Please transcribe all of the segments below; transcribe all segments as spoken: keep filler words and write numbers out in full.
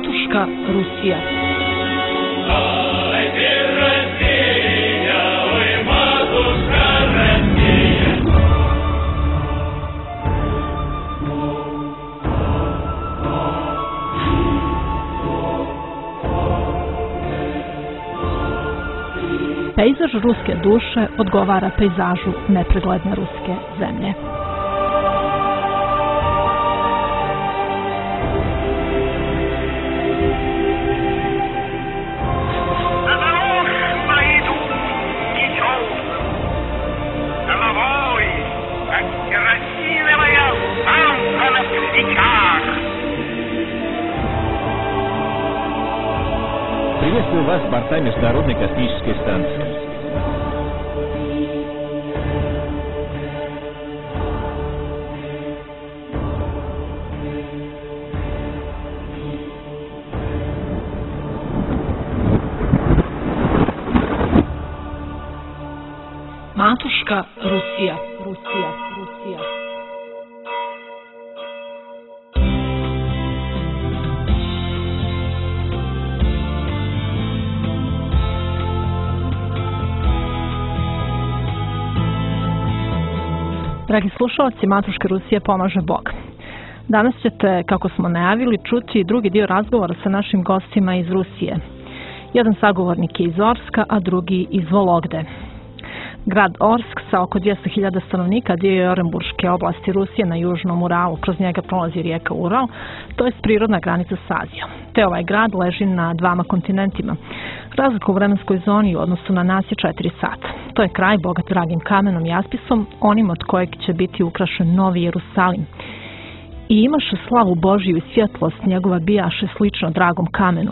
Matuška Rusija. Pejzaž ruske duše odgovara pejzažu nepregledne ruske zemlje. Приветствую вас с борта Международной космической станции. Matuška Rusija, Rusija, Rusija. Dragi slušalci, Matuške Rusije pomaže Bog. Danas ćete, kako smo najavili, čuti drugi dio razgovora sa našim gostima iz Rusije. Jedan sagovornik je iz Orska, a drugi iz Vologde. Grad Orsk sa oko dvjesto hiljada stanovnika dio je Orenburške oblasti Rusije na južnom Uralu, kroz njega prolazi rijeka Ural, to je prirodna granica s Azijom. Te ovaj grad leži na dvama kontinentima. Razlika u vremenskoj zoni u odnosu na nas je četiri sata. To je kraj bogat dragim kamenom i jaspisom, onim od kojeg će biti ukrašen Novi Jerusalim. I imaše slavu Božiju i svjetlost, njegova bijaše slično dragom kamenu,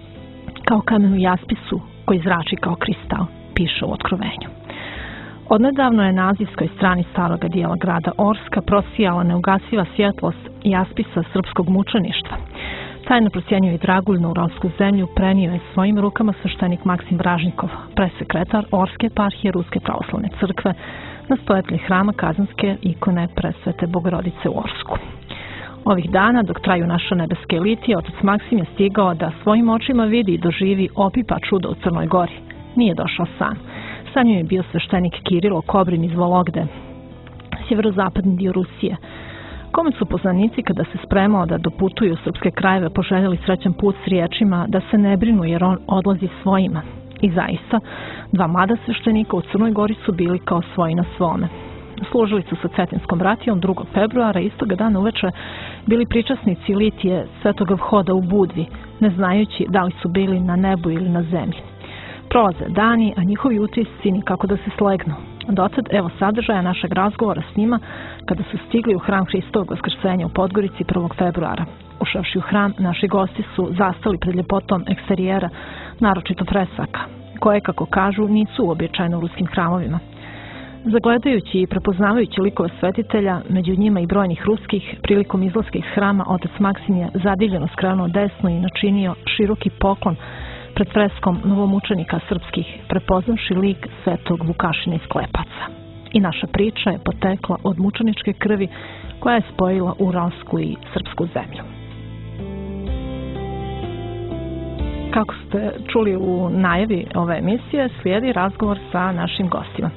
kao kamenu jaspisu koji zrači kao kristal, piše u Otkrovenju. Odnedavno je na azijskoj strani staroga dijela grada Orska prosijala neugasiva svjetlost jaspisa srpskog mučeništva. Tajno procjenjuje dragulj na Uralsku zemlju prenio je svojim rukama sveštenik Maksim Vražnikov, presekretar Orske eparhije Ruske pravoslavne crkve, na stojetlji hrama Kazanske ikone Presvete Bogorodice u Orsku. Ovih dana, dok traju naše nebeske litije, otac Maksim je stigao da svojim očima vidi i doživi opipa čuda u Crnoj Gori. Nije došao sam. Sa njim je bio sveštenik Kirilo Kobrin iz Vologde, sjeverozapadni dio Rusije, kome su poznanici kada se spremao da doputuju srpske krajeve poželjeli srećan put s riječima da se ne brinu jer on odlazi svojima. I zaista, dva mlada sveštenika u Crnoj Gori su bili kao svoji na svome. Služili su sa Cetinskom bratijom drugog februara, istoga dana uveče bili pričasnici litije Svetog Vhoda u Budvi, ne znajući da li su bili na nebu ili na zemlji. Prolaze dani, a njihovi utisci nikako da se slegnu. Dotad, evo sadržaja našeg razgovora s njima kada su stigli u hram Hristovog Vaskrsenja u Podgorici prvog februara. Ušavši u hram, naši gosti su zastali pred ljepotom eksterijera, naročito fresaka, koje, kako kažu, nisu uobičajene u ruskim hramovima. Zagledajući i prepoznavajući likove svetitelja, među njima i brojnih ruskih, prilikom izlaska iz hrama, otac Maksim je zadivljeno skrenuo desno i načinio široki poklon pred freskom novomučenika srpskih, prepoznavši lik svetog Vukašina iz Klepaca. I naša priča je potekla od mučeničke krvi koja je spojila uralsku i srpsku zemlju. Kako ste čuli u najavi ove emisije, slijedi razgovor sa našim gostima.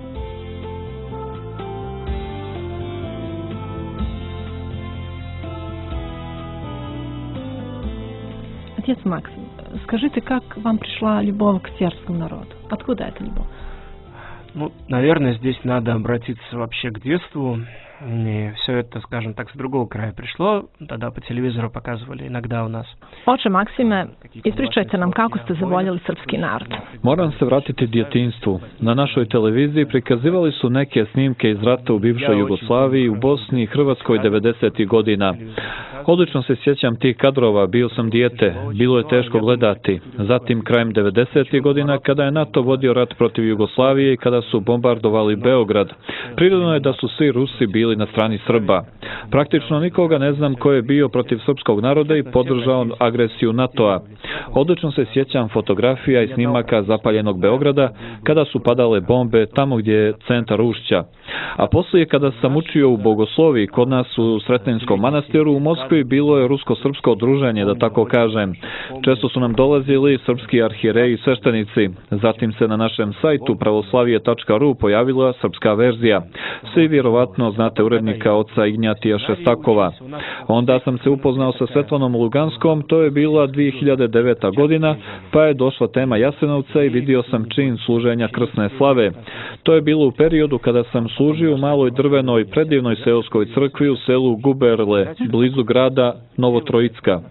Отец Максим, скажите, как вам пришла любовь к сербскому народу? Откуда эта любовь? Ну, наверное, здесь надо обратиться вообще к детству. И все это, скажем так, с другого края пришло. Тогда по телевизору показывали иногда у нас. Oče Maksime, ispričajte nam kako ste zavoljeli srpski narod. Moram se vratiti djetinjstvu. Na našoj televiziji prikazivali su neke snimke iz rata u bivšoj Jugoslaviji, u Bosni i Hrvatskoj devedesetih godina. Odlično se sjećam tih kadrova, bio sam dijete, bilo je teško gledati. Zatim krajem devedesetih godina kada je NATO vodio rat protiv Jugoslavije i kada su bombardovali Beograd. Prirodno je da su svi Rusi bili na strani Srba. Praktično nikoga ne znam ko je bio protiv srpskog naroda i podržao agresiju NATO-a. Odlično se sjećam fotografija i snimaka zapaljenog Beograda kada su padale bombe tamo gdje je centar Ušća. A poslije kada sam učio u bogosloviji kod nas u Sretenjskom manastiru u Moskvi, crkvi bilo je rusko-srpsko druženje, da tako kažem. Često su nam dolazili srpski arhijereji i sveštenici. Zatim se na našem sajtu pravoslavije tačka ru pojavila srpska verzija. Svi vjerovatno znate urednika oca Ignjatija Šestakova. Onda sam se upoznao sa Svetlanom Luganskom, to je bila dvije hiljade deveta godina, pa je došla tema Jasenovca i vidio sam čin služenja krsne slave. To je bilo u periodu kada sam služio u maloj drvenoj predivnoj seoskoj crkvi u selu Guberle, blizu grada Novotrojicka.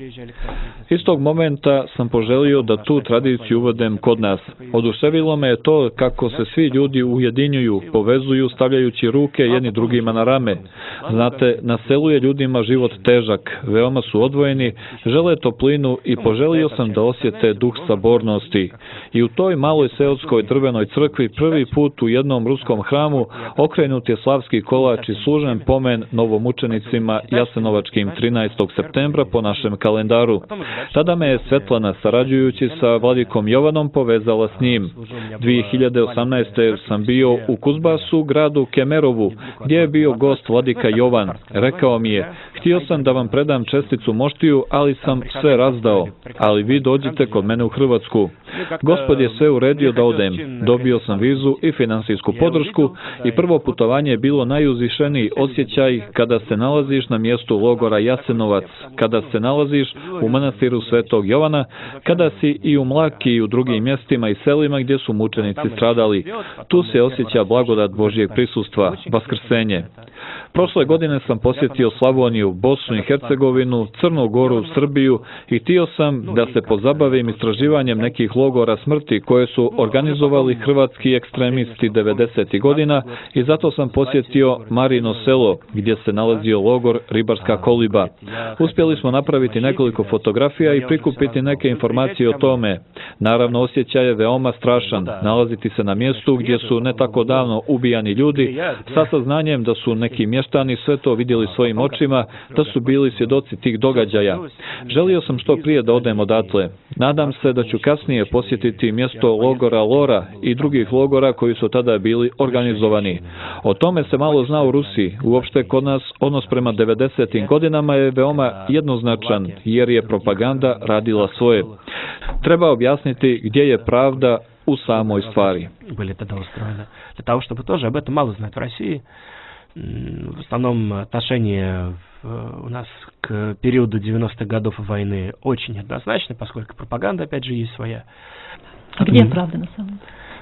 Iz tog momenta sam poželio da tu tradiciju uvedem kod nas. Oduševilo me je to kako se svi ljudi ujedinjuju, povezuju stavljajući ruke jedni drugima na rame. Znate, na selu je ljudima život težak, veoma su odvojeni, žele toplinu i poželio sam da osjete duh sabornosti. I u toj maloj seoskoj drvenoj crkvi prvi put u jednom ruskom hramu okrenut je slavski kolač i služen pomen novomučenicima jasenovačkim trinaestog septembra po našem kalendaru. Tada me je Svetlana, sarađujući sa vladikom Jovanom, povezala s njim. dvije hiljade osamnaeste. sam bio u Kuzbasu, gradu Kemerovu, gdje je bio gost vladika Jovan. Rekao mi je, htio sam da vam predam česticu moštiju, ali sam sve razdao, ali vi dođite kod mene u Hrvatsku. Gospod je sve uredio da odem. Dobio sam vizu i finansijsku podršku i prvo putovanje je bilo najuzvišeniji osjećaj kada se nalaziš na mjestu logora Jasenovac, kada se nalaziš u manastiru Svetog Jovana, kada si i u Mlaki i u drugim mjestima i selima gdje su mučenici stradali. Tu se osjeća blagodat Božjeg prisustva, vaskrsenje. Prošle godine sam posjetio Slavoniju, Bosnu i Hercegovinu, Crnu Goru, Srbiju i htio sam da se pozabavim istraživanjem nekih logora smrti koje su organizovali hrvatski ekstremisti devedesetih godina i zato sam posjetio Marino selo gdje se nalazio logor Ribarska koliba. Uspjeli smo napraviti nekoliko fotografija i prikupiti neke informacije o tome. Naravno, osjećaj je veoma strašan, nalaziti se na mjestu gdje su ne tako davno ubijani ljudi, sa saznanjem da su neki mještani sve to vidjeli svojim očima, da su bili svjedoci tih događaja. Želio sam što prije da odem odatle. Nadam se da ću kasnije posjetiti mjesto logora Lora i drugih logora koji su tada bili organizovani. O tome se malo zna u Rusiji. Uopšte kod nas odnos prema devedesetim godinama je veoma jednoznačan, jer je propaganda radila svoje. Treba objasniti gdje je pravda u samoj stvari. Были тогда устроены для того, чтобы тоже об этом мало знать в России. В основном отношение у нас к периоду девяностых годов войны очень однозначно, поскольку пропаганда, опять же, есть своя. А где правда на самом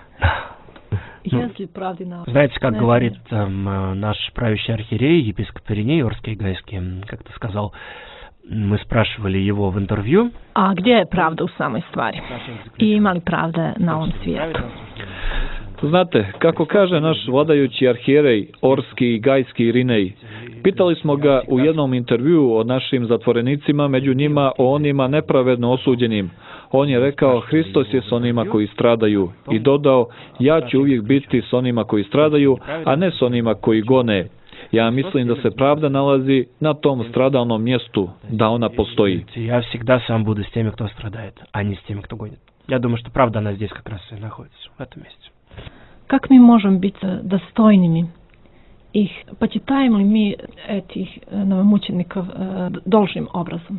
деле? Если правда на... Знаете, как говорит там, наш правящий архиерей, епископ Ириней Орский и Гайский, как-то сказал, мы спрашивали его в интервью. А где je pravda u samoj stvari? I ima li pravde na ovom svijetu? Znate, kako kaže naš vladajući arhijerej Orski i Gajski Irinej, pitali smo ga u jednom intervjuu o našim zatvorenicima, među njima o onima nepravedno osuđenim. On je rekao, Hristos je s onima koji stradaju i dodao, ja ću uvijek biti s onima koji stradaju, a ne s onima koji gone. Ja mislim da se pravda nalazi na tom stradalnom mjestu, da ona postoji. Ja всегда сам буду с теми, кто страдает, а не с теми, кто гонит. Я думаю, что правда она здесь как раз и находится, в этом месте. Как mi možemo biti dostojnimi ih, почитаем ли mi этих новомучеников должным образом?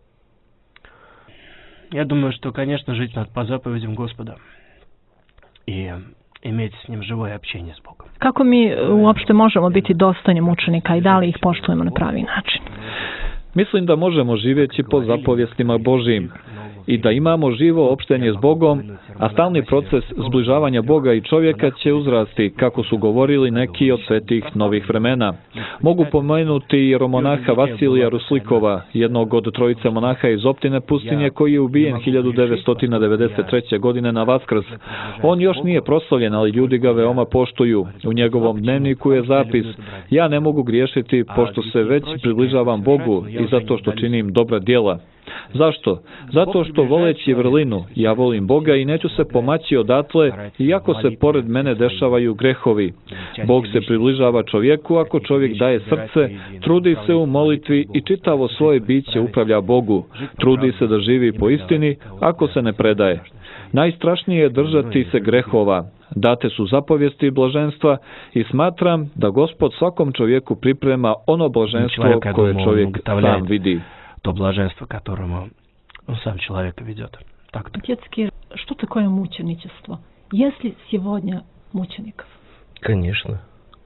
Я думаю, что, конечно, жить надо по заповедям Господа и иметь с Njim живое общение с Богом. Kako mi uopšte možemo biti dostojni mučenika i da li ih poštujemo na pravi način? Mislim da možemo živjeti po zapovjestima Božjim i da imamo živo opštenje s Bogom, a stalni proces zbližavanja Boga i čovjeka će uzrasti, kako su govorili neki od svetih novih vremena. Mogu pomenuti jeromonaha Vasilija Ruslikova, jednog od trojice monaha iz Optine pustinje, koji je ubijen hiljadu devetsto devedeset treće. godine na Vaskrs. On još nije proslavljen, ali ljudi ga veoma poštuju. U njegovom dnevniku je zapis: ja ne mogu griješiti, pošto se već približavam Bogu i zato što činim dobra djela. Zašto? Zato što voleći vrlinu, ja volim Boga i neću se pomaći odatle, iako se pored mene dešavaju grehovi. Bog se približava čovjeku ako čovjek daje srce, trudi se u molitvi i čitavo svoje biće upravlja Bogu. Trudi se da živi po istini ako se ne predaje. Najstrašnije je držati se grehova, date su zapovijesti i blaženstva i smatram da Gospod svakom čovjeku priprema ono blaženstvo koje čovjek sam vidi. To blaženstvo, которому он сам человек ведет. Так. Отец, что такое мученичество? Есть ли сегодня мучеников? Конечно.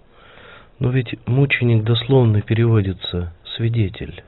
Но ведь мученик дословно переводится «свидетель».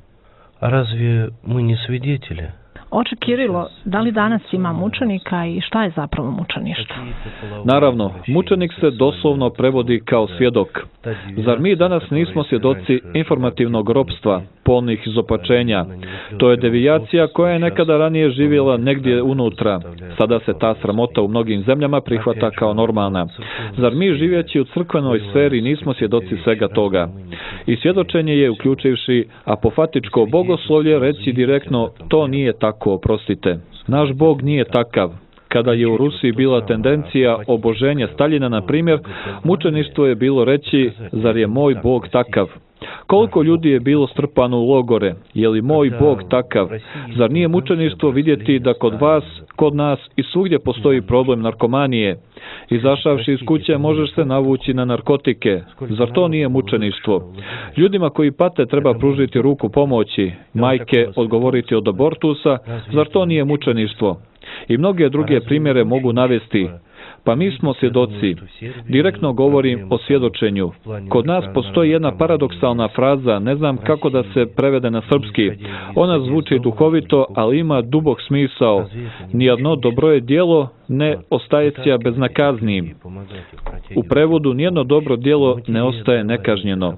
А разве мы не свидетели? Oče Kirilo, da li danas ima mučenika i šta je zapravo mučeništvo? Naravno, mučenik se doslovno prevodi kao svjedok. Zar mi danas nismo svjedoci informativnog ropstva, polnih izopačenja? To je devijacija koja je nekada ranije živjela negdje unutra. Sada se ta sramota u mnogim zemljama prihvata kao normalna. Zar mi živeći u crkvenoj sferi nismo svjedoci svega toga? I svjedočenje je, uključivši apofatičko bogoslovlje, reći direktno, to nije tako, oprostite. Naš Bog nije takav. Kada je u Rusiji bila tendencija oboženja Staljina, na primjer, mučeništvo je bilo reći, zar je moj Bog takav? Koliko ljudi je bilo strpano u logore? Je li moj Bog takav? Zar nije mučeništvo vidjeti da kod vas, kod nas i svugdje postoji problem narkomanije? Izašavši iz kuće možeš se navući na narkotike. Zar to nije mučeništvo? Ljudima koji pate treba pružiti ruku pomoći. Majke odgovoriti od abortusa. Zar to nije mučeništvo? I mnoge druge primjere mogu navesti. Pa mi smo svjedoci. Direktno govorim o svjedočenju. Kod nas postoji jedna paradoksalna fraza, ne znam kako da se prevede na srpski. Ona zvuči duhovito, ali ima dubok smisao. Nijedno dobro je djelo ne ostajecija beznakaznim. U prevodu nijedno dobro djelo ne ostaje nekažnjeno.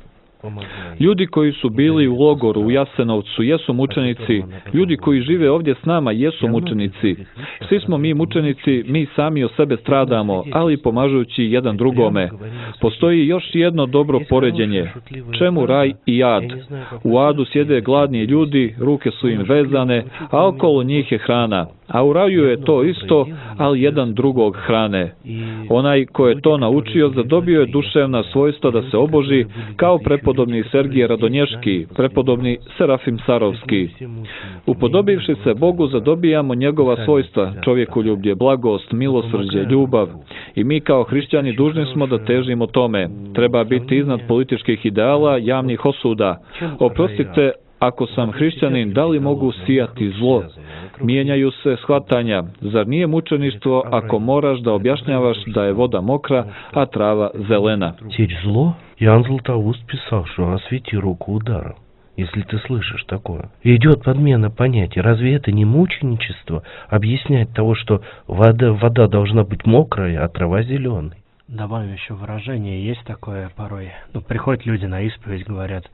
Ljudi koji su bili u logoru u Jasenovcu jesu mučenici. Ljudi koji žive ovdje s nama jesu mučenici. Svi smo mi mučenici, mi sami o sebe stradamo, ali pomažući jedan drugome. Postoji još jedno dobro poređenje. Čemu raj i jad? U adu sjede gladni ljudi, ruke su im vezane, a okolo njih je hrana. A u raju je to isto, ali jedan drugog hrane. Onaj ko je to naučio zadobio je duševna svojstva da se oboži, kao prepodobni Sergije Radonješki, prepodobni Serafim Sarovski. Upodobivši se Bogu zadobijamo njegova svojstva, čovjekoljublje, blagost, milosrđe, ljubav. I mi kao hrišćani dužni smo da težimo tome. Treba biti iznad političkih ideala, javnih osuda. Oprostite, ako sam hrišćanin, da li mogu sijati zlo? Mijenjaju se shvatanja. Zar nije mučeništvo ako moraš da objašnjavaš da je voda mokra, a trava zelena? Сечь зло? Иоанн Златоуст писал, что освети руку ударом, если ты слышишь такое. Идет подмена понятий. Разве это не мученичество? Объяснять того, что вода, вода должна быть мокрая, а трава зеленой. Добавим еще выражение. Есть такое порой. Ну, приходят люди на исповедь, говорят,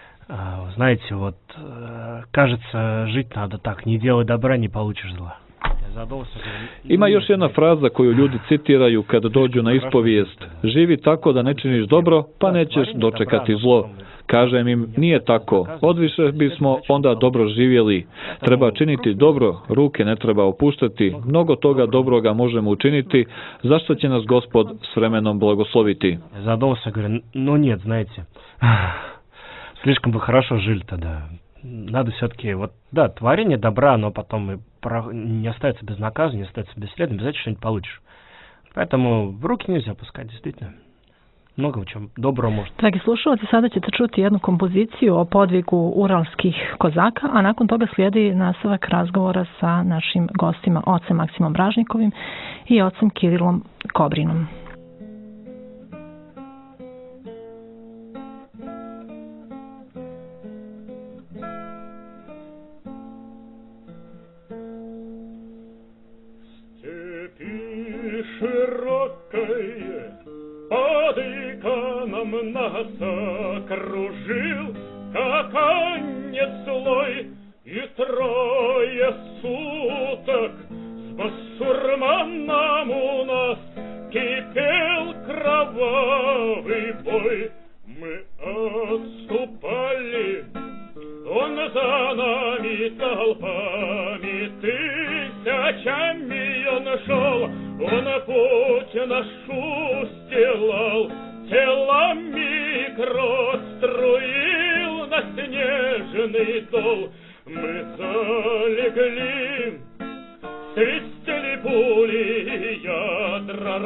знаете, вот, кажется, жить надо так, не делай добра, не получишь зла. Ima još jedna fraza koju ljudi citiraju kada dođu na ispovijest. Živi tako da ne činiš dobro, pa nećeš dočekati zlo. Kažem im, nije tako. Odviše bismo onda dobro živjeli. Treba činiti dobro, ruke ne treba opuštati. Mnogo toga dobroga možemo učiniti, zašto će nas Gospod s vremenom blagosloviti. Задумался, говорю, ну нет, знаете, слишком бы хорошо жили тогда. Надо все-таки, вот, да, творение добра, но потом и про... не остается безнаказанным, не остается бесследным, обязательно что-нибудь получишь. Поэтому в руки нельзя пускать, действительно. Много в чем доброго может. Dragi slušalci, sada ćete čuti jednu kompoziciju o podvigu uralskih kozaka, a nakon toga slijedi nastavak razgovora sa našim gostima, ocem Maksimom Bražnikovim i ocem Kirilom Kobrinom. Нас окружил, как конец злой, и трое суток с басурманом у нас кипел кровавый бой. Мы отступали, он за нами толпами, тысячами он шел, он путь наш устилал. Телами кровь струил на снежный дол. Мы залегли, свистели пули, ядра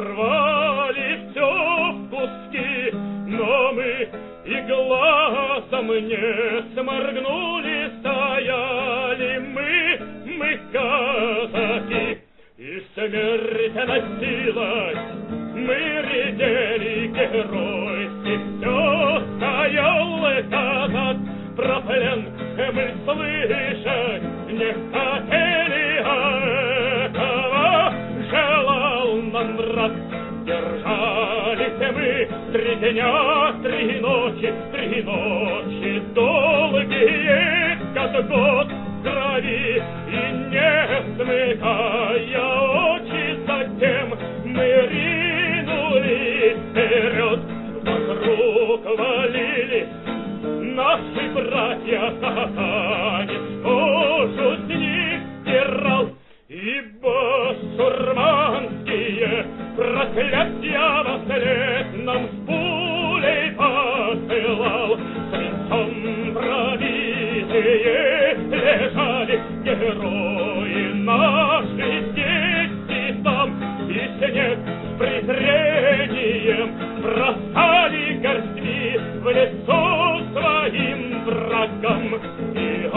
не сморгнули, стояли мы, мы казаки, и смерть носилась, мы редели геройски, все стоял казак, про плен мы слышать не хотели, а этого желал нам враг. Держались мы три дня, три ночи, три ночи долгие, как год в крови, и не смыкая очи, затем мы ринулись вперед. Вокруг валились наши братья, сатанец кожу с них стирал, и басурманские проклятья вослед нам с пулей посылал. Свинцом пробитые лежали герои наши здесь и там, и снег с презрением бросали горстви в лицо своим врагам, и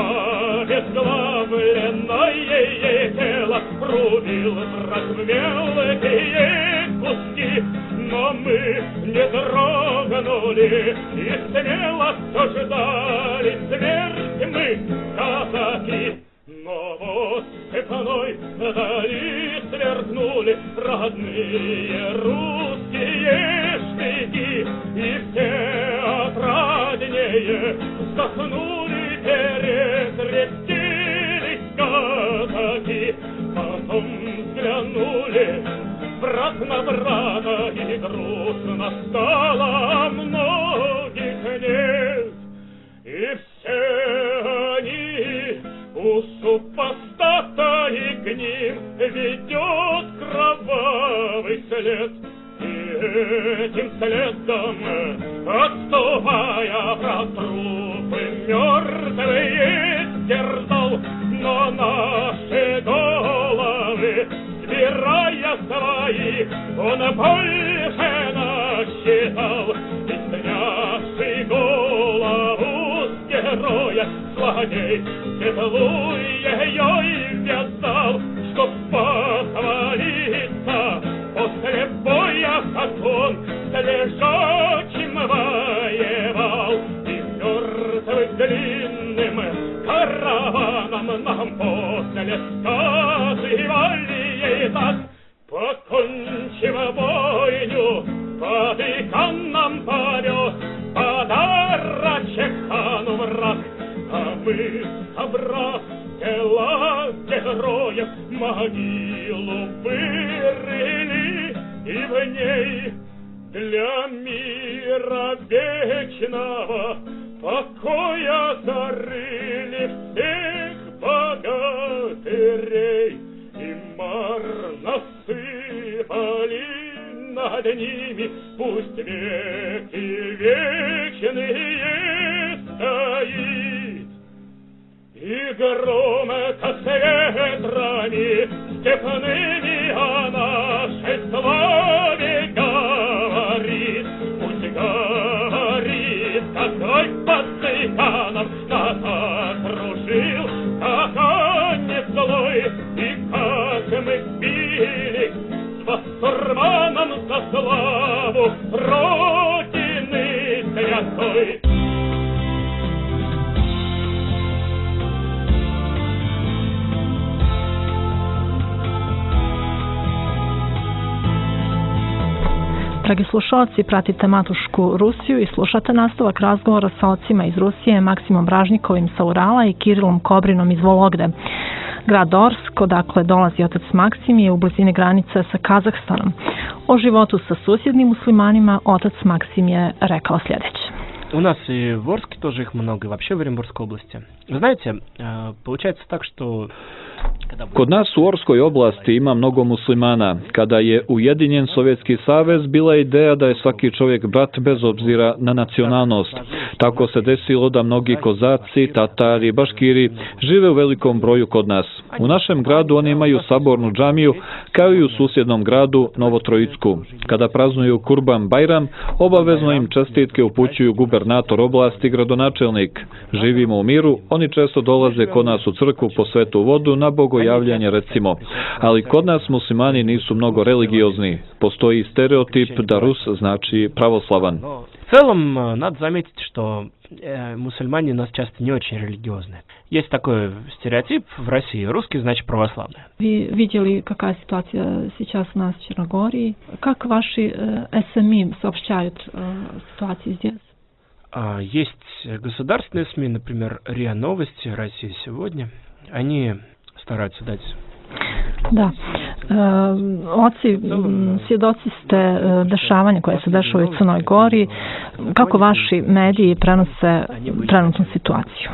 обезглавленное тело рубил враг в мелкие куски, но мы не дрогнули и смело все ждали смерть мы, казаки. Но вот степной вдали сверкнули родные русские штыки, и все отраднее вздохнули, перекрестились казаки. Потом взглянули брат на брата, и грустно стало многих нет, и все они у супостата, и к ним ведет кровавый след. И этим следом, отступая, про трупы мертвые стерзал, но наши головы, сбирая свои, он больше насчитал. И снявший голову с героя злодей светлую ей вязал, чтоб похвалиться после боя, как он с лежачим воевал. И мертвых длинным караваном нам после сказывали ей так: покончив бойню, потыкан нам повез подарочек хану враг. А мы, собрав тела героев, могилу вырыли, и в ней для мира вечного покоя зарыли всех богатырей, и марно сыпали над ними, пусть веки вечные стоит. И громко с ветрами степными о нашей славе говорит. Пусть говорит, какой пацанов нас окружил, какой злой, и как мы бились с басурманом за славу Родины святой. Dragi slušalci, pratite Matušku Rusiju i slušate nastavak razgovora sa ocima iz Rusije, Maksimom Bražnikovim sa Urala i Kirilom Kobrinom iz Vologde. Grad Orsk, odakle dolazi otac Maksim, je u blizini granice sa Kazahstanom. O životu sa susjednim muslimanima otac Maksim je rekao sljedeće. У нас и в Орске тоже их много, и вообще в Оренбургской области. Вы знаете, получается так, что когда Kod nas u Orskoj oblasti ima mnogo muslimana. Kada je ujedinjen Sovjetski savez, bila je ideja da je svaki čovjek brat bez obzira na nacionalnost. Tako se desilo da mnogi Kozaci, Tatari, Baškiri žive u velikom broju kod nas. U našem gradu oni imaju sabornu džamiju, kao i u susjednom gradu Novotrojicku. Kada praznuju Kurban Bajram, obavezno im čestitke upućuju gubernator oblasti i gradonačelnik. Živimo u miru, oni često dolaze kod nas u crkvu po svetu vodu na bogojavljanje recimo. Ali kod nas muslimani nisu mnogo religiozni. Postoji stereotip da Rus znači pravoslavan. В целом, надо заметить, что э, мусульмане у нас часто не очень религиозные. Есть такой стереотип в России: русский значит православный. Вы видели, какая ситуация сейчас у нас в Черногории? Как ваши э, эс эм и сообщают э, ситуацию здесь? А, есть государственные СМИ, например, РИА Новости, Россия сегодня. Они стараются dać. Da. E, oci, svjedoci ste e, dešavanja koje se dešavaju u Crnoj Gori. Kako vaši mediji prenose trenutnu situaciju?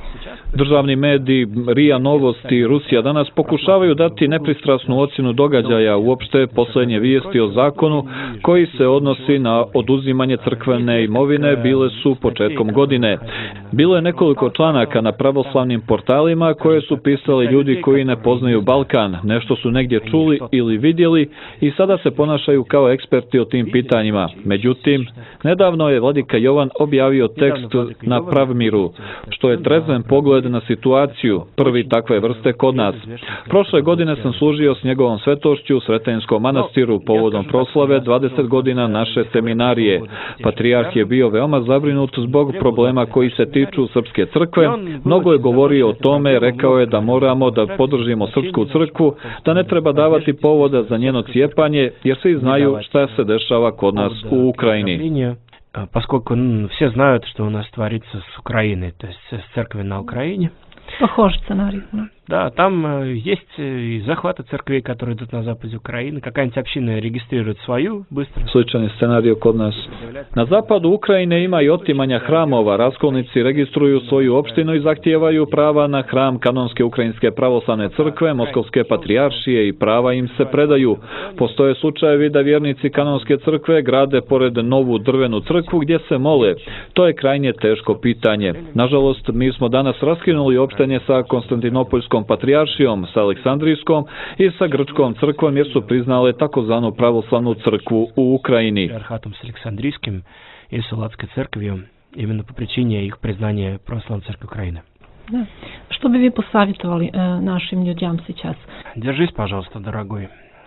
Državni mediji, RIA Novosti, Rusija danas pokušavaju dati nepristrasnu ocjenu događaja, uopšte posljednje vijesti o zakonu koji se odnosi na oduzimanje crkvene imovine bile su početkom godine. Bilo je nekoliko članaka na pravoslavnim portalima koje su pisali ljudi koji ne poznaju Balkan, nešto su negdje čuli ili vidjeli i sada se ponašaju kao eksperti o tim pitanjima. Međutim, nedavno je vladika Jovan objavio tekst na Pravmiru, što je trezven pogled na situaciju, prvi takve vrste kod nas. Prošle godine sam služio s njegovom svetošću u Sretenskom manastiru povodom proslave dvadeset godina naše seminarije. Patrijarh je bio veoma zabrinut zbog problema koji se tiču srpske crkve. Mnogo je govorio o tome, rekao je da moramo da podržimo srpsku crkvu, da ne treba davati povoda za njeno cijepanje, jer svi znaju šta se dešava kod nas u Ukrajini. Поскольку ну, все знают, что у нас творится с Украиной, то есть с церковью на Украине. Похожий сценарий. Да, да там э, есть и захваты церквей, которые идут на западе Украины. Какая-нибудь община регистрирует свою быстро. Sličan je scenarij kod nas. Na zapadu Ukrajine ima i otimanja hramova. Raskolnici registruju svoju opštinu i zahtijevaju prava na hram kanonske ukrajinske pravoslavne crkve, Moskovske patrijaršije i prava im se predaju. Postoje slučajevi da vjernici kanonske crkve grade pored novu drvenu crkvu gdje se mole. To je krajnje teško pitanje. Nažalost, mi smo danas raskinuli opštenje sa Konstantinopolskom patrijaršijom, sa Aleksandrijskom i sa Grčkom crkvom jer su priznale takozvanu pravoslavnu crkvu u Ukrajini. Патриархатом с Александрийским и с Уладской церковью именно по причине их признания православной церкви Украины. Да. Что бы вы посоветовали э, нашим людям сейчас? Держись, пожалуйста, дорогой.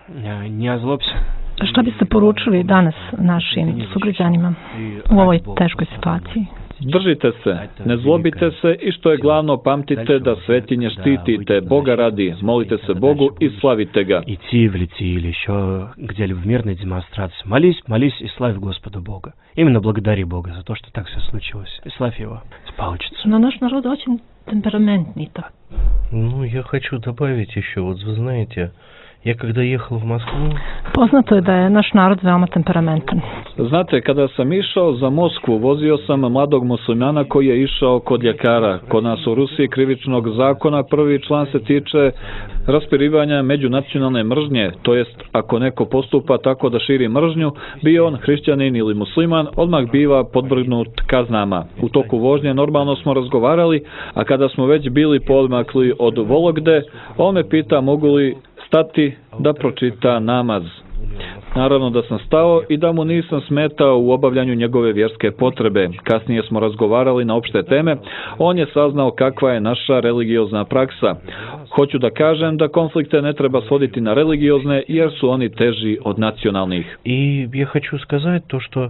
Не озлобься. Šta biste poručili danas našim sugrađanima u ovoj teškoj situaciji? Držite se, ne zlobite se i što je glavno, pamtite da svetinje štitite, Boga radi, molite se Bogu i slavite ga. Идти в лети или еще где-либо в мирной демонстрации. Молись, молись и славь Господа Бога. Именно благодари Бога за то, что так все случилось. И славь Его. Получится. Но наш народ очень темпераментный. Так. Ну, я хочу добавить еще, вот вы знаете, я когда ехал в Москву... Poznato je da je naš narod veoma temperamentan. Znate, kada sam išao za Moskvu, vozio sam mladog muslimana koji je išao kod ljekara. Kod nas u Rusiji krivičnog zakona prvi član se tiče raspirivanja međunacionalne mržnje, to jest ako neko postupa tako da širi mržnju, bio on hrišćanin ili musliman, odmah biva podvrgnut kaznama. U toku vožnje normalno smo razgovarali, a kada smo već bili poodmakli od Vologde, on me pita mogu li stati da pročita namaz. Naravno da sam stao i da mu nisam smetao u obavljanju njegove vjerske potrebe. Kasnije smo razgovarali na opšte teme, on je saznao kakva je naša religiozna praksa. Hoću da kažem da konflikte ne treba svoditi na religiozne jer su oni teži od nacionalnih. И я хочу сказать то, что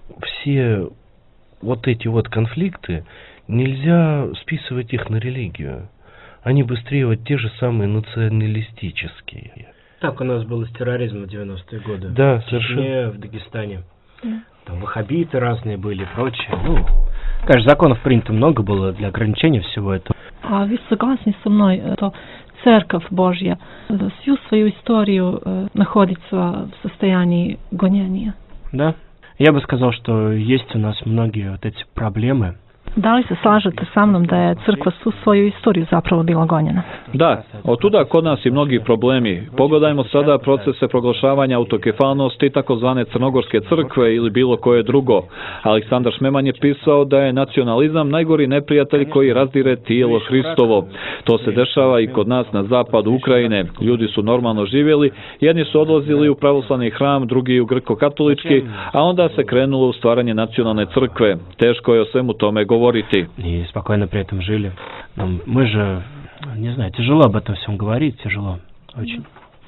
все вот эти вот конфликты нельзя списывать их на религию. Они быстрее вот те же самые националистические. Так у нас было с терроризмом в девяностые годы. Да, в Чечне, совершенно. в Дагестане. Там ваххабиты разные были и прочее. Ну, конечно, законов принято много было для ограничения всего этого. А вы согласны со мной, что Церковь Божья всю свою историю находится в состоянии гонения? Да. Я бы сказал, что есть у нас многие вот эти проблемы, Da li se slažete sa mnom da je crkva svu svoju istoriju zapravo bila gonjena? Da, otuda kod nas i mnogi problemi. Pogledajmo sada procese proglašavanja autokefalnosti takozvane Crnogorske crkve ili bilo koje drugo. Aleksandar Šmeman je pisao da je nacionalizam najgori neprijatelj koji razdire tijelo Hristovo. To se dešava i kod nas na zapadu Ukrajine. Ljudi su normalno živjeli, jedni su odlazili u pravoslavni hram, drugi u grko-katolički, a onda se krenulo u stvaranje nacionalne crkve. Teško je o svemu tome govoriti. И спокойно при этом жили. Но мы же, не знаю, тяжело об этом всем говорить, тяжело, очень.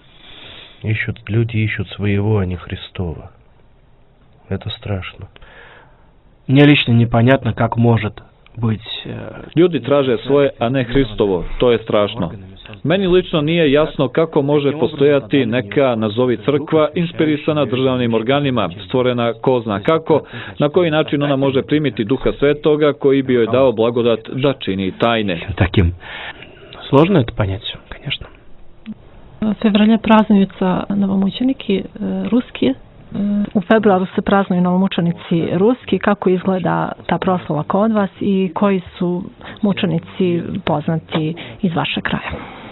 Ищут, люди ищут своего, а не Христова. Это страшно. Мне лично непонятно, как может быть... Ljudi traže svoje, a ne Hristovo. To je strašno. Meni lično nije jasno kako može postojati neka, nazovi crkva, inspirisana državnim organima, stvorena ko zna kako, na koji način ona može primiti Duha Svetoga koji bi joj dao blagodat da čini tajne. Таким сложно это понять, конечно. В феврале празднуются новомученики ruski. U februaru se praznuju novomučenici ruski. Kako izgleda ta proslava kod vas i koji su mučenici poznati iz vašeg kraja?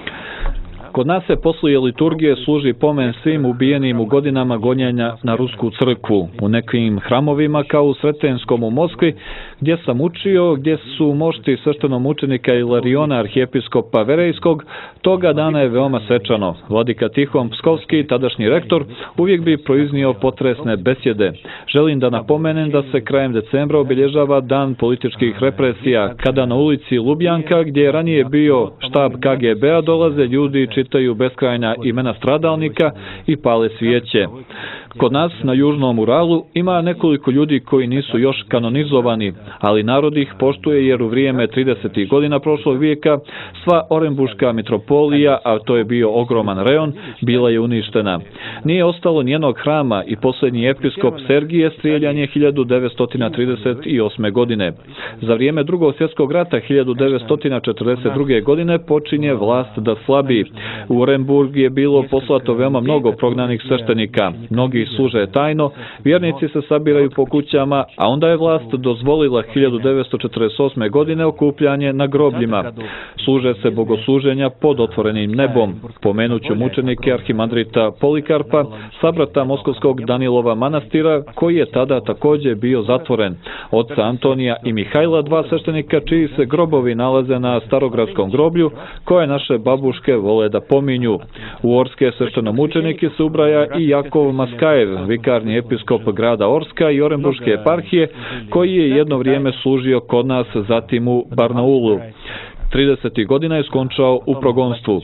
Kod nas se poslije liturgije služi pomen svim ubijenim u godinama gonjenja na rusku crkvu. U nekim hramovima kao u Sretenskom u Moskvi, gdje sam učio, gdje su mošti sveštenomučenika Ilariona, arhijepiskopa Verejskog, toga dana je veoma svečano. Vladika Tihon Pskovski, tadašnji rektor, uvijek bi proiznio potresne besjede. Želim da napomenem da se krajem decembra obilježava dan političkih represija, kada na ulici Lubjanka, gdje je ranije bio štab K G B-a, dolaze ljudi, čitaju beskrajna imena stradalnika i pale svijeće. Kod nas na Južnom Uralu ima nekoliko ljudi koji nisu još kanonizovani, ali narod ih poštuje jer u vrijeme tridesetih godina prošlog vijeka sva Orenburška mitropolija, a to je bio ogroman rejon, bila je uništena. Nije ostalo nijednog hrama i posljednji episkop Sergije strijeljan je hiljadu devetsto trideset osme. godine. Za vrijeme Drugog svjetskog rata hiljadu devetsto četrdeset druge. godine počinje vlast da slabi. U Orenburg je bilo poslato veoma mnogo prognanih sveštenika. Mnogi služe tajno, vjernici se sabiraju po kućama, a onda je vlast dozvolila hiljadu devetsto četrdeset osme. godine okupljanje na grobljima. Služe se bogosluženja pod otvorenim nebom. Pomenuću mučenike arhimandrita Polikarpa, sabrata Moskovskog Danilova manastira, koji je tada također bio zatvoren. Oca Antonija i Mihajla, dva sveštenika čiji se grobovi nalaze na Starogradskom groblju, koje naše babuške vole da pominju. U Orske sveštenomučenike se ubraja i Jakov Maskajev, vikarni episkop grada Orska i Orenburške eparhije, koji je jedno vrijeme služio kod nas, zatim u Barnaulu. tridesetih godina je skončao u progonstvu.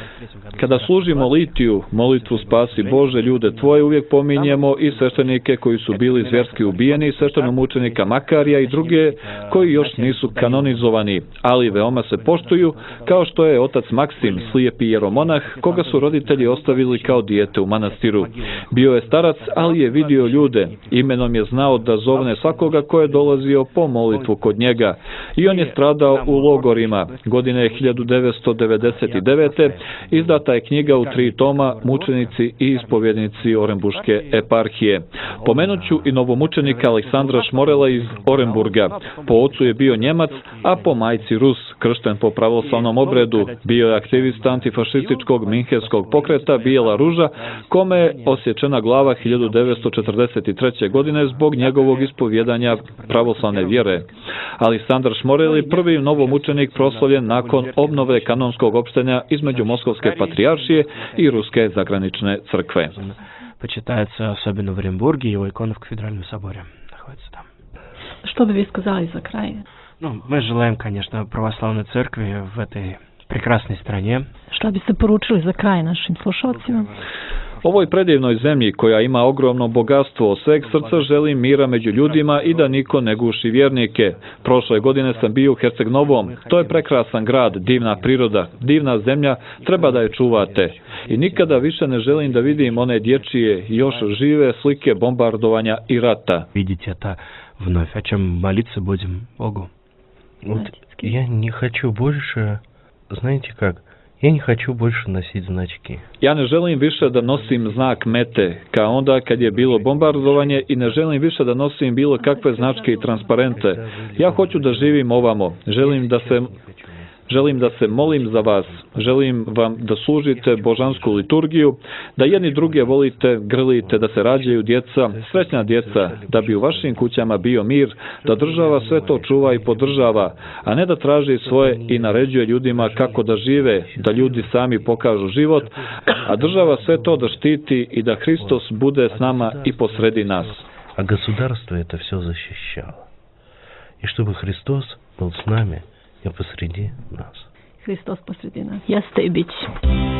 Kada služimo litiju, molitvu Spasi Bože ljude tvoje, uvijek pominjemo i sveštenike koji su bili zvjerski ubijeni, sveštenomučenika Makarija i druge koji još nisu kanonizovani, ali veoma se poštuju, kao što je otac Maksim, slijepi jeromonah, koga su roditelji ostavili kao dijete u manastiru. Bio je starac, ali je vidio ljude. Imenom je znao da zovne svakoga ko je dolazio po molitvu kod njega. I on je stradao u logorima. Godine hiljadu devetsto devedeset devete. izdata je knjiga u tri toma Mučenici i ispovjednici Orenburške eparhije. Pomenuću i novomučenika Aleksandra Šmorela iz Orenburga. Po ocu je bio Njemac, a po majci Rus, kršten po pravoslavnom obredu. Bio je aktivista antifašističkog minhenskog pokreta Bijela ruža, kome je osječena glava hiljadu devetsto četrdeset treće. godine zbog njegovog ispovjedanja pravoslavne vjere. Aleksandar Šmorel je prvi novomučenik proslavljen nakon obnove kanonskog opštenja između Moskovske patrijaršije i Ruske zagranične crkve. Почитается особенно в Оренбурге, его икона в кафедральном соборе находится там. Что бы вы сказали за край? Ну, мы желаем, конечно, православной церкви в этой прекрасной стране. Što bi se poručili za kraj našim slušalcima? Ovoj predivnoj zemlji koja ima ogromno bogatstvo, od sveg srca želim mira među ljudima i da niko ne guši vjernike. Prošle godine sam bio u Herceg Novom. To je prekrasan grad, divna priroda, divna zemlja, treba da je čuvate. I nikada više ne želim da vidim one dječje, još žive slike bombardovanja i rata. Vidite это вновь, о чем молиться будем Богу. Вот я не хочу больше, знаете как, Я не хочу больше носить значки. Ja ne želim više da nosim znak mete, kao onda kad je bilo bombardovanje, i ne želim više da nosim bilo kakve značke i transparente. Ja hoću da živim ovamo. Želim da se Želim da se molim za vas. Želim vam da služite božansku liturgiju, da jedni druge volite, grlite, da se rađaju djeca, srećna djeca, da bi u vašim kućama bio mir, da država sve to čuva i podržava, a ne da traži svoje i naređuje ljudima kako da žive, da ljudi sami pokažu život, a država sve to da štiti i da Hristos bude s nama i posredi nas. А государство это все защищало. И чтобы Христос был с нами и посреди нас. Hristos posredi nas. Jeste i bit će.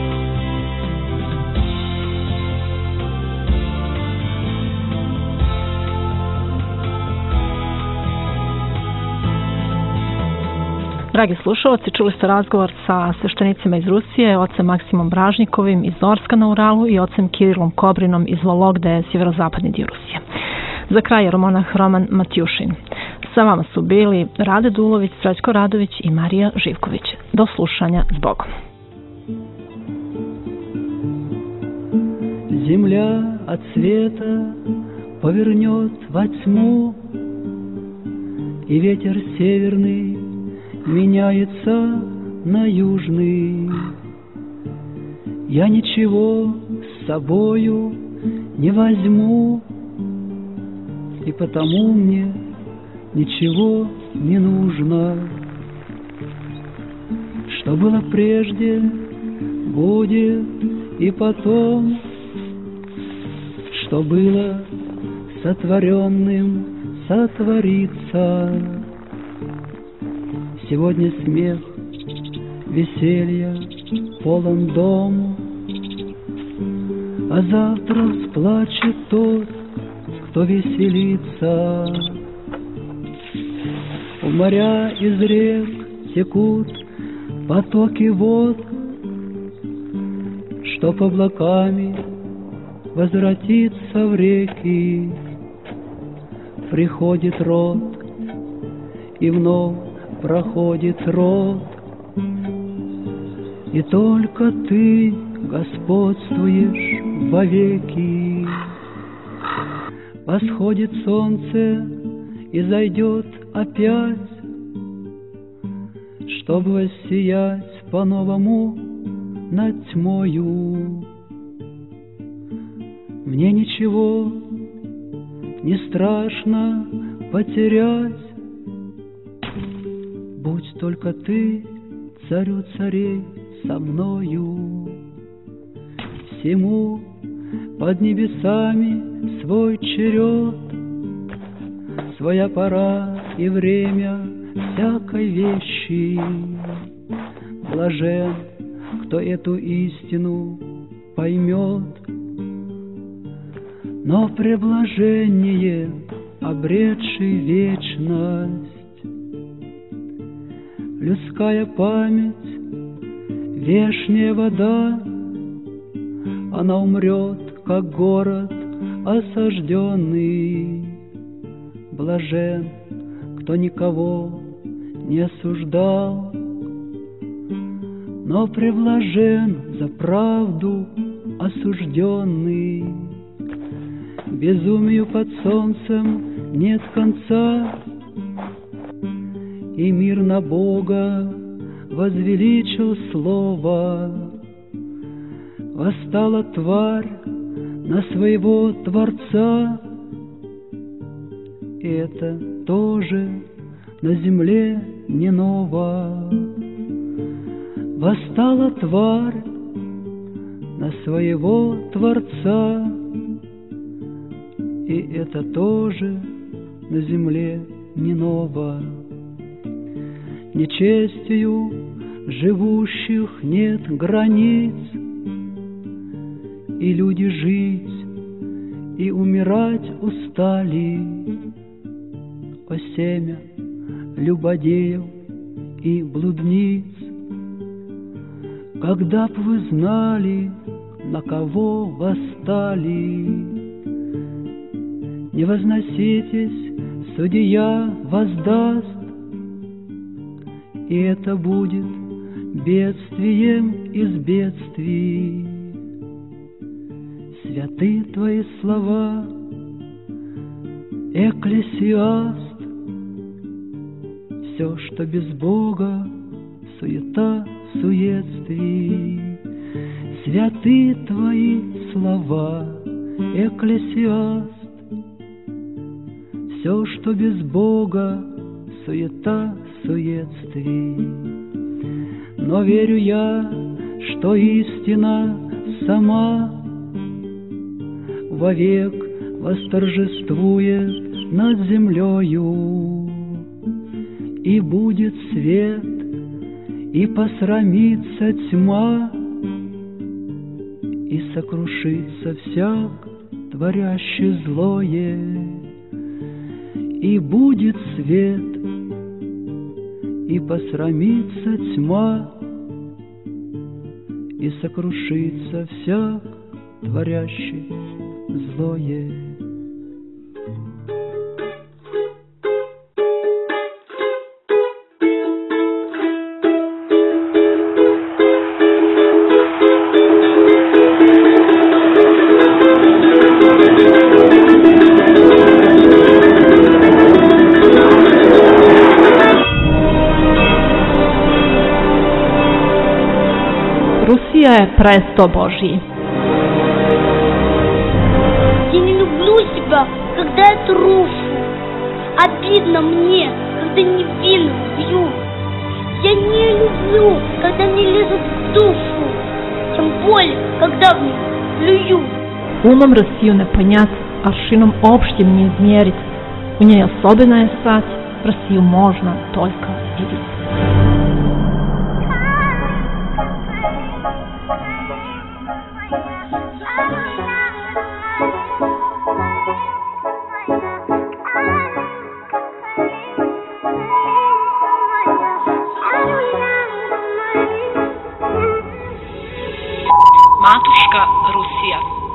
Dragi slušalci, čuli ste razgovor sa sveštenicima iz Rusije, ocem Maksimom Bražnikovim iz Orska na Uralu i ocem Kirilom Kobrinom iz Vologde, sjeverozapadni dio Rusije. Za kraj je romonah Roman Matjušin. Sa vama su bili Rade Dulović, Srećko Radović i Marija Živković. Do slušanja, s Bogom. Земля от света повернет во тьму, и ветер северный меняется на южный. Я ничего с собою не возьму, и потому мне ничего не нужно. Что было прежде, будет и потом. Что было сотворенным, сотворится. Сегодня смех, веселье, полон дом, а завтра всплачет тот, кто веселится. У моря из рек текут потоки вод, чтоб облаками возвратиться в реки. Приходит род, и вновь проходит род, и только ты господствуешь вовеки. Восходит солнце и зайдет опять, чтобы воссиять по-новому над тьмою. Мне ничего не страшно потерять, будь только ты, царю царей, со мною. Всему под небесами свой черед, своя пора и время всякой вещи. Блажен, кто эту истину поймет, но преблаженнее, обретший вечность. Людская память, вешняя вода, она умрет, как город осажденный. Блажен, кто никого не осуждал, но преблажен за правду осужденный. Безумию под солнцем нет конца, и мир на Бога возвеличил слово. Восстала тварь на своего Творца, и это тоже на земле не ново. Восстала тварь на своего Творца, и это тоже на земле не ново. Нечестию живущих нет границ, и люди жить и умирать устали. О семя любодеев и блудниц, когда б вы знали, на кого восстали. Не возноситесь, судья воздаст, и это будет бедствием из бедствий. Святы Твои слова, Экклесиаст. Все, что без Бога, суета, суетствий. Святы Твои слова, Экклесиаст. Все, что без Бога, суета, суетствий. Но верю я, что истина сама вовек восторжествует над землею, и будет свет, и посрамится тьма, и сокрушится всяк, творящий злое. И будет свет, и посрамится тьма, и сокрушится всяк, творящий злое. Rusija je presto Božji. Я не люблю себя, когда я трушу. Обидно мне, когда невинных бьют. Я не люблю, когда мне лезут в душу. Тем более, когда в нее плюют. Umom Rusiju ne ponjat, aršinom opštim не измерить. У ней особенная стать, Россию можно только видеть. Матушка Rusija.